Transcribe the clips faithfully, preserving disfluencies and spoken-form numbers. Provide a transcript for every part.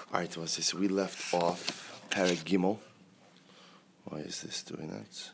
All right, so so we left off Parag Gimel. Why is this doing that?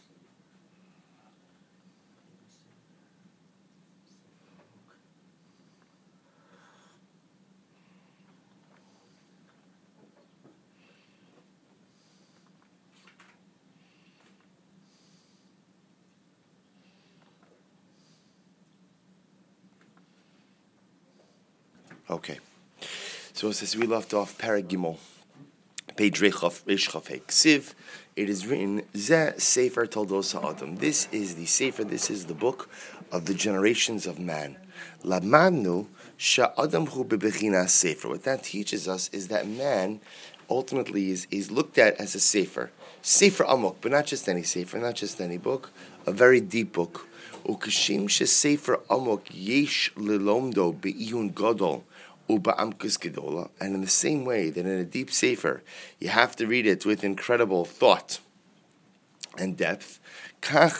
Okay. So it says we left off Parag Gimel. Page Reichav Reichav Ksiv. It is written, Zeh Sefer Toldos Ha'adam. This is the Sefer, this is the book of the generations of man. Lamanu Sha'adam Hu Bebechinas Sefer. What that teaches us is that man ultimately is, is looked at as a Sefer. Sefer Amok, but not just any Sefer, not just any book, a very deep book. Ukashim She Sefer Amok Yesh Lilomdo Be'iyun Gadol. And in the same way that in a deep sefer, you have to read it with incredible thought and depth. So I'll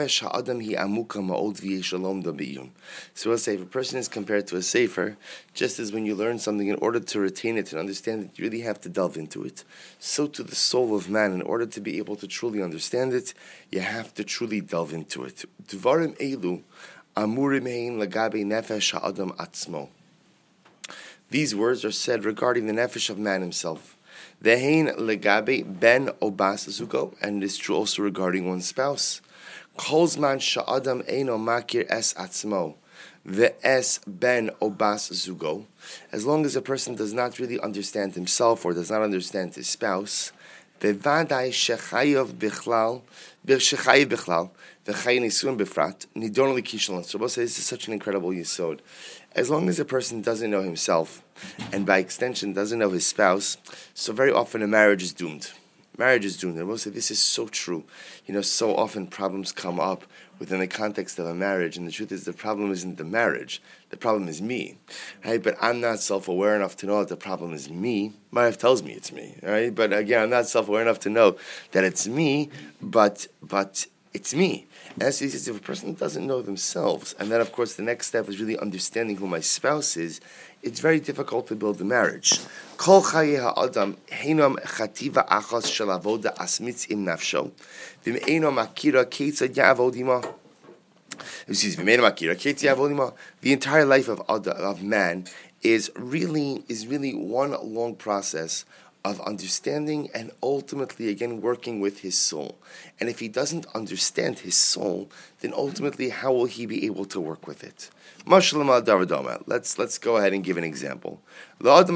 say, if a person is compared to a sefer, just as when you learn something, in order to retain it and understand it, you really have to delve into it. So to the soul of man, in order to be able to truly understand it, you have to truly delve into it. Dvarim elu amurim hein lagabe nefesh ha'adam atzmo. These words are said regarding the nefesh of man himself. Vehein legabe ben obas zugo, and it is true also regarding one's spouse. Kolzman sha'adam eino makir es atzmo, ve'es ben obas zugo. As long as a person does not really understand himself or does not understand his spouse, bevadai shechayav bichlal, shechayav bichlal, ve'chayin isun befrat, nidon likishlan. So this is such an incredible yesod. As long as a person doesn't know himself, and by extension doesn't know his spouse, so very often a marriage is doomed. Marriage is doomed. And we'll say this is so true. You know, so often problems come up within the context of a marriage, and the truth is the problem isn't the marriage. The problem is me. Right? But I'm not self-aware enough to know that the problem is me. My wife tells me it's me. Right? But again, I'm not self-aware enough to know that it's me, but but it's me. And that's if a person doesn't know themselves, and then of course the next step is really understanding who my spouse is, it's very difficult to build a marriage. Kol chaye ha'adam heinam chativa achas shel avoda asmitz im nafsho, v'me'eno makira ketzad ya'avod ima. Excuse me, v'me'eno makira ketzad ya'avod ima. The entire life of of man is really is really one long process of understanding and ultimately, again, working with his soul. And if he doesn't understand his soul, then ultimately, how will he be able to work with it? Let's let's go ahead and give an example. So let's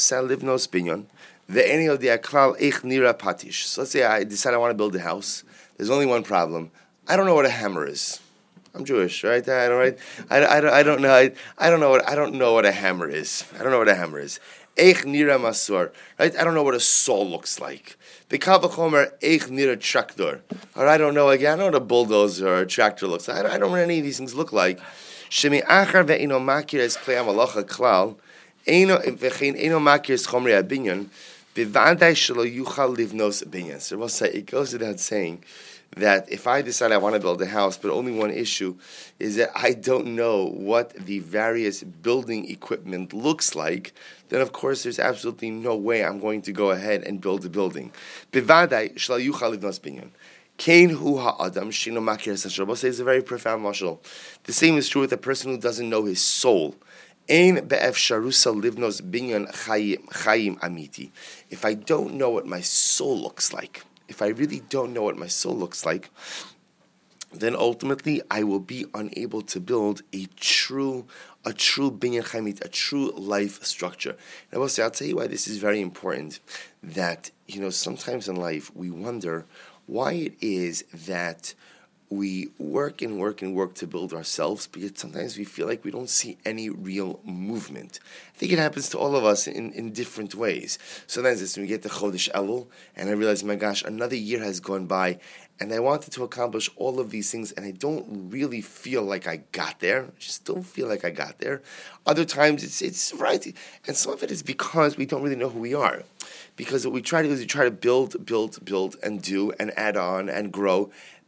say I decide I want to build a house. There's only one problem. I don't know what a hammer is. I'm Jewish, right? I don't, right? I, I, I don't know. I, I don't know what I don't know what a hammer is. I don't know what a hammer is. Eich nira masur, right? I don't know what a saw looks like. B'kal v'chomer eich nira tractor. Or I don't know again. I don't know what a bulldozer or a tractor looks like. I don't, I don't know what any of these things look like. Shemi achar ve'ino makir es klei hamalacha klal. Eino v'chein eino makir es chomrei abinyan. B'vadai shelo yuchal livnos abinyan. So we'll say it goes without saying that if I decide I want to build a house, but only one issue is that I don't know what the various building equipment looks like, then of course there's absolutely no way I'm going to go ahead and build a building. Bivadai shel yuchal livnos binyan. Kain hu ha'adam shino makir esasher. Is a very profound mashal. The same is true with a person who doesn't know his soul. Ein be'efsharusa livnos binyan chayim chayim amiti. If I don't know what my soul looks like, if I really don't know what my soul looks like, then ultimately I will be unable to build a true, a true binyan chaimit, a true life structure. And I will say, I'll tell you why this is very important. That, you know, sometimes in life we wonder why it is that we work and work and work to build ourselves, but yet sometimes we feel like we don't see any real movement. I think it happens to all of us in, in different ways. Sometimes it's when we get to Chodesh Elul, and I realize, my gosh, another year has gone by, and I wanted to accomplish all of these things, and I don't really feel like I got there. I just don't feel like I got there. Other times, it's it's right, and some of it is because we don't really know who we are. Because what we try to do is we try to build, build, build, and do, and add on, and grow,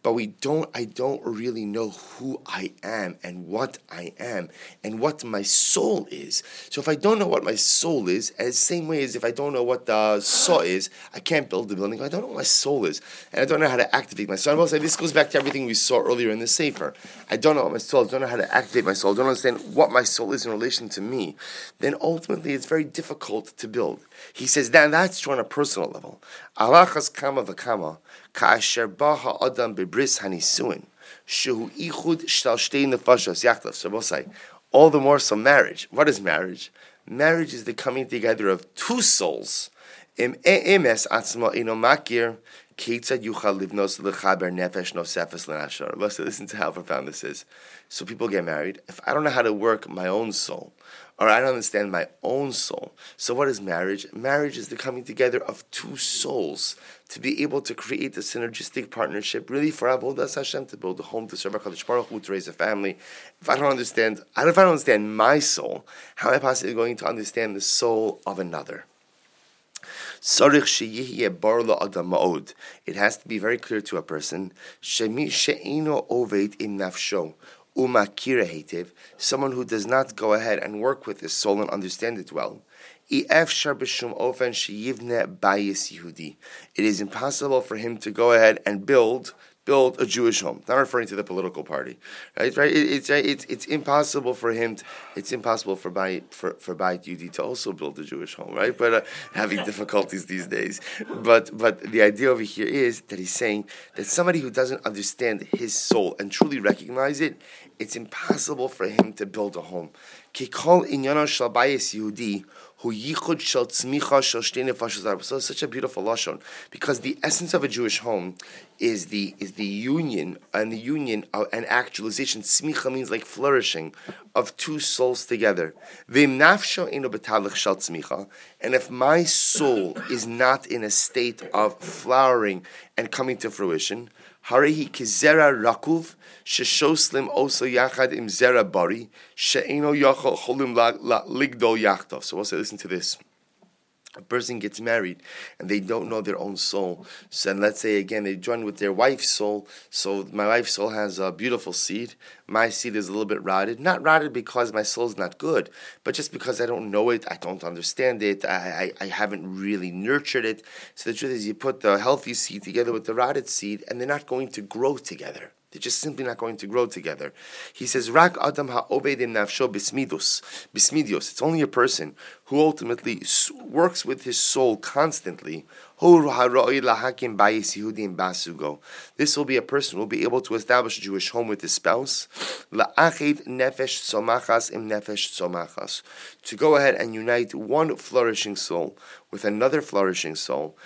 but we don't, I don't really know who I am and what I am and what my soul is. So if I don't know what my soul is, as the same way as if I don't know what the saw is, I can't build the building. I don't know what my soul is, and I don't know how to activate my soul. I will say this goes back to everything we saw earlier in the Sefer. I don't know what my soul is, I don't know how to activate my soul, I don't understand what my soul is in relation to me. Then ultimately it's very difficult to build. He says that that's true on a personal level. Alachas kama v'kama ka'asher baha adam bebris hanisuin shehu ichud shtal shtei nefashos yachdav. So we'll say, all the more so marriage. What is marriage? Marriage is the coming together of two souls. Im emes atzma ino makir ketzad yuchal livnos lechaber nefesh nosefes lenashar. Listen to how profound this is. So people get married. If I don't know how to work my own soul, or I don't understand my own soul, so what is marriage? Marriage is the coming together of two souls to be able to create a synergistic partnership, really for Avodas Hashem, to build a home, to serve HaKadosh Baruch Hu, to raise a family. If I don't understand, if I don't understand my soul, how am I possibly going to understand the soul of another? It has to be very clear to a person. Someone who does not go ahead and work with his soul and understand it well. It is impossible for him to go ahead and build build a Jewish home. Not referring to the political party, right? Right? It, it's it's it's impossible for him. To, it's impossible for Bayit for for Bayit Yehudi to also build a Jewish home, right? But uh, having difficulties these days. But but the idea over here is that he's saying that somebody who doesn't understand his soul and truly recognize it, it's impossible for him to build a home. Kikol inyano shel Bayis Yehudi. So it's such a beautiful lashon, because the essence of a Jewish home is the is the union and the union of, and actualization. Tzmicha means like flourishing of two souls together. And if my soul is not in a state of flowering and coming to fruition, Harihi kizera rakuv sheshoslim also yachad im zera bari she'eno yachol cholim ligdol yachtov. So also listen to this. A person gets married and they don't know their own soul. So and let's say again they join with their wife's soul. So my wife's soul has a beautiful seed. My seed is a little bit rotted. Not rotted because my soul's not good, but just because I don't know it, I don't understand it, I, I, I haven't really nurtured it. So the truth is you put the healthy seed together with the rotted seed and they're not going to grow together. They're just simply not going to grow together. He says, "Rak adam ha'obedim nafsho bismidos, bismidios." It's only a person who ultimately works with his soul constantly. This will be a person who will be able to establish a Jewish home with his spouse. To go ahead and unite one flourishing soul with another flourishing soul.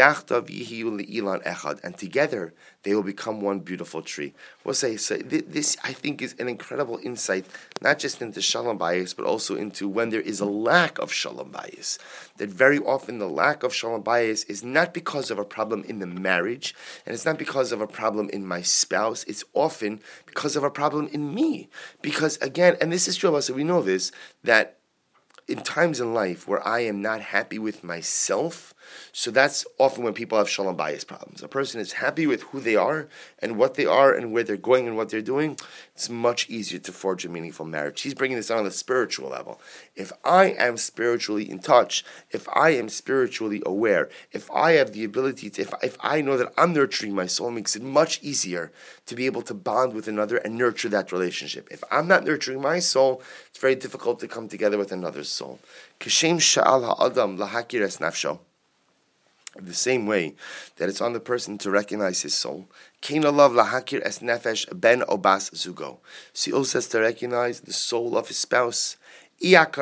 And together they will become one beautiful tree. We'll say, so this I think is an incredible insight, not just into Shalom Bayis, but also into when there is a lack of Shalom Bayis. That very often the lack of Shalom Bayis is not because of a problem in the marriage, and it's not because of a problem in my spouse, it's often because of a problem in me. Because again, and this is true of us, so we know this, that in times in life where I am not happy with myself, so that's often when people have shalom bayis problems. A person is happy with who they are and what they are and where they're going and what they're doing. It's much easier to forge a meaningful marriage. He's bringing this on the spiritual level. If I am spiritually in touch, if I am spiritually aware, if I have the ability to, if, if I know that I'm nurturing my soul, it makes it much easier to be able to bond with another and nurture that relationship. If I'm not nurturing my soul, it's very difficult to come together with another's soul. Kishem sha'al ha'adam lahakir es nafsho. The same way that it's on the person to recognize his soul. Kain alav lahakir es nefesh ben obas zugo. So he also has to recognize the soul of his spouse. If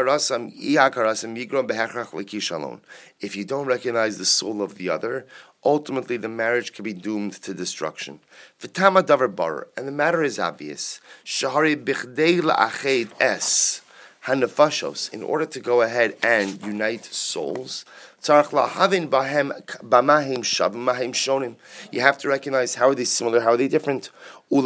you don't recognize the soul of the other, ultimately the marriage can be doomed to destruction. And the matter is obvious. In order to go ahead and unite souls, you have to recognize how are they similar, how are they different. And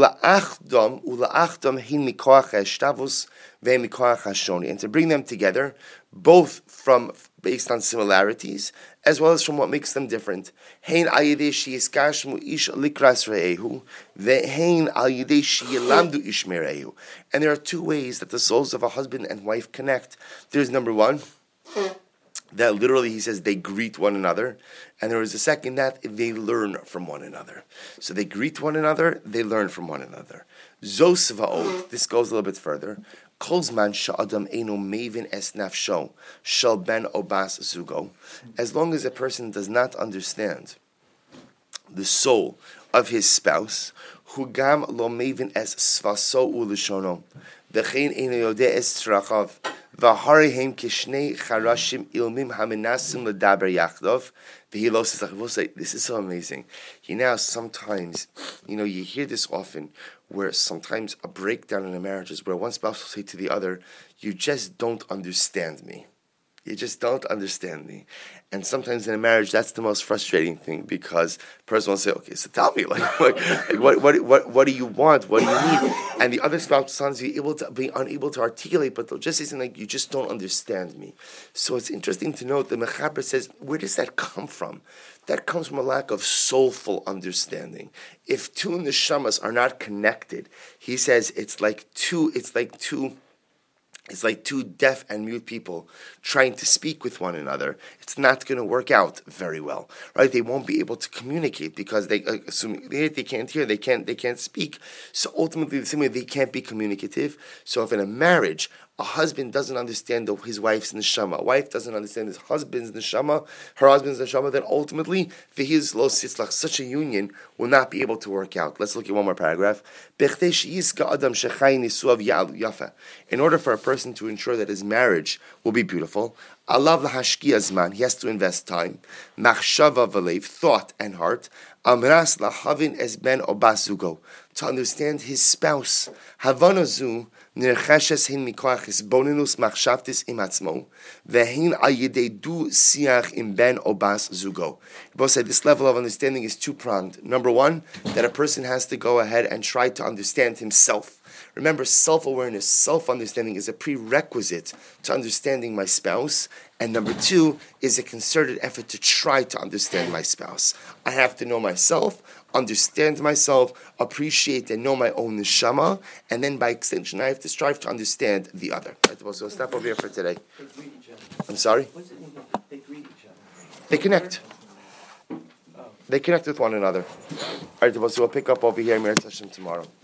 to bring them together, both from based on similarities, as well as from what makes them different. Hein al yedei sheyiskashmu ish likras re'ehu, ve'hein al yedei sheyilamdu ish merehu. And there are two ways that the souls of a husband and wife connect. There's number one, that literally he says they greet one another, and there is a second that they learn from one another. So they greet one another, they learn from one another. Zos va'od, this goes a little bit further. Kolzman sha'adam eino mevin es nafsho shal ben obas zugo. As long as a person does not understand the soul of his spouse, hu gam lo mevin es svaso ulishono, v'chein eino yodeh es trachav, v'harihem kishnei charashim ilmim hamenasim ledaber yachdov. We'll say, this is so amazing. You know, sometimes, you know, you hear this often, where sometimes a breakdown in a marriage is where one spouse will say to the other, you just don't understand me. You just don't understand me. And sometimes in a marriage, that's the most frustrating thing, because the person will say, okay, so tell me, like, like, like what, what, what, what do you want? What do you need? And the other spouse sounds be able to be unable to articulate, but they'll just say something like, you just don't understand me. So it's interesting to note that Mechaber says, where does that come from? That comes from a lack of soulful understanding. If two neshamas are not connected, he says it's like two, it's like two It's like two deaf and mute people trying to speak with one another. It's not going to work out very well, right? They won't be able to communicate because they, uh, assuming they, they can't hear, they can't, they can't speak. So ultimately, the same way they can't be communicative. So if in a marriage, a husband doesn't understand the, his wife's neshama, a wife doesn't understand his husband's neshama, her husband's neshama, then ultimately, v'hiz lo sitzlach, such a union will not be able to work out. Let's look at one more paragraph. In order for a person to ensure that his marriage will be beautiful, alav lahashkiya zman, he has to invest time, machshava v'leiv, thought and heart, amras lahavin es ben obas zugo, to understand his spouse. Havanazu nircheshes hin mikoach hisbonenus machshavtis im atzmo, vehin al yedei du siach im ben obas zugo. Both said this level of understanding is two-pronged. Number one, that a person has to go ahead and try to understand himself. Remember, self-awareness, self-understanding is a prerequisite to understanding my spouse. And number two is a concerted effort to try to understand my spouse. I have to know myself, understand myself, appreciate and know my own neshama, and then by extension, I have to strive to understand the other. Right, so stop over here for today. They greet each other. I'm sorry? What's it mean? They greet each other. They connect. Oh. They connect with one another. All right, so we'll pick up over here in Meretz Hashem tomorrow.